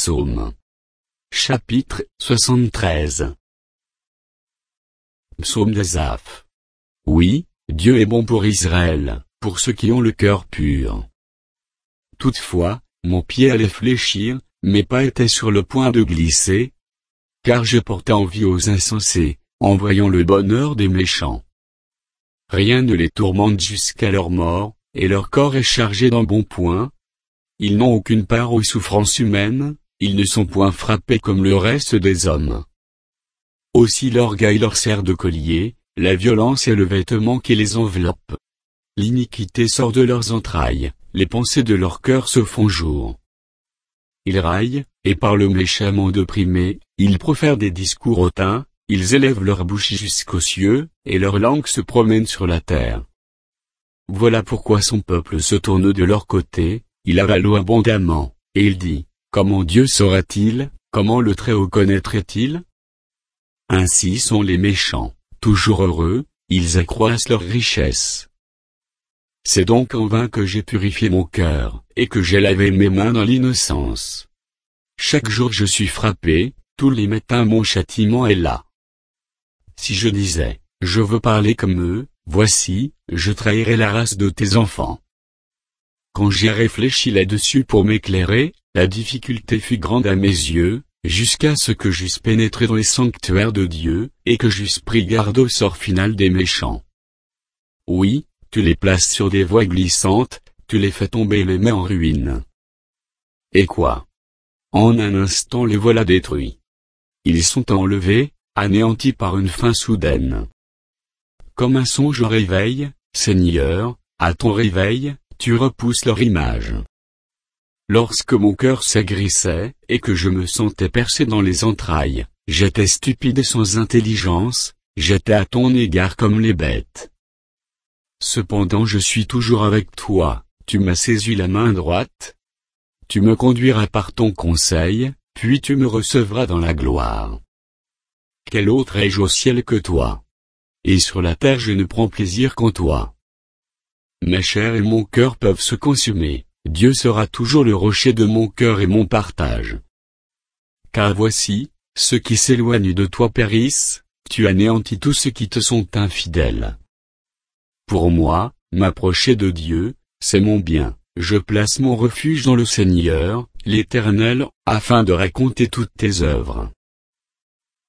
Psaume. Chapitre 73. Psaume d'Asaph. Oui, Dieu est bon pour Israël, pour ceux qui ont le cœur pur. Toutefois, mon pied allait fléchir, mes pas étaient sur le point de glisser, car je portais envie aux insensés, en voyant le bonheur des méchants. Rien ne les tourmente jusqu'à leur mort, et leur corps est chargé d'embonpoint. Ils n'ont aucune part aux souffrances humaines, ils ne sont point frappés comme le reste des hommes. Aussi l'orgueil leur sert de collier, la violence est le vêtement qui les enveloppe. L'iniquité sort de leurs entrailles, les pensées de leur cœur se font jour. Ils raillent, et parlent méchamment d'opprimés, ils profèrent des discours hautains, ils élèvent leur bouche jusqu'aux cieux, et leur langue se promène sur la terre. Voilà pourquoi son peuple se tourne de leur côté, il avale abondamment, et il dit, comment Dieu saura-t-il, comment le Très-Haut connaîtrait-il? Ainsi sont les méchants, toujours heureux, ils accroissent leur richesse. C'est donc en vain que j'ai purifié mon cœur, et que j'ai lavé mes mains dans l'innocence. Chaque jour je suis frappé, tous les matins mon châtiment est là. Si je disais, je veux parler comme eux, voici, je trahirais la race de tes enfants. Quand j'ai réfléchi là-dessus pour m'éclairer, la difficulté fut grande à mes yeux, jusqu'à ce que j'eusse pénétré dans les sanctuaires de Dieu, et que j'eusse pris garde au sort final des méchants. Oui, tu les places sur des voies glissantes, tu les fais tomber et les mets en ruine. Et quoi? En un instant les voilà détruits. Ils sont enlevés, anéantis par une fin soudaine. Comme un songe au réveil, Seigneur, à ton réveil, tu repousses leur image. Lorsque mon cœur s'aigrissait, et que je me sentais percé dans les entrailles, j'étais stupide et sans intelligence, j'étais à ton égard comme les bêtes. Cependant je suis toujours avec toi, tu m'as saisi la main droite. Tu me conduiras par ton conseil, puis tu me recevras dans la gloire. Quel autre ai-je au ciel que toi? Et sur la terre je ne prends plaisir qu'en toi. Mes chairs et mon cœur peuvent se consumer, Dieu sera toujours le rocher de mon cœur et mon partage. Car voici, ceux qui s'éloignent de toi périssent, tu anéantis tous ceux qui te sont infidèles. Pour moi, m'approcher de Dieu, c'est mon bien, je place mon refuge dans le Seigneur, l'Éternel, afin de raconter toutes tes œuvres.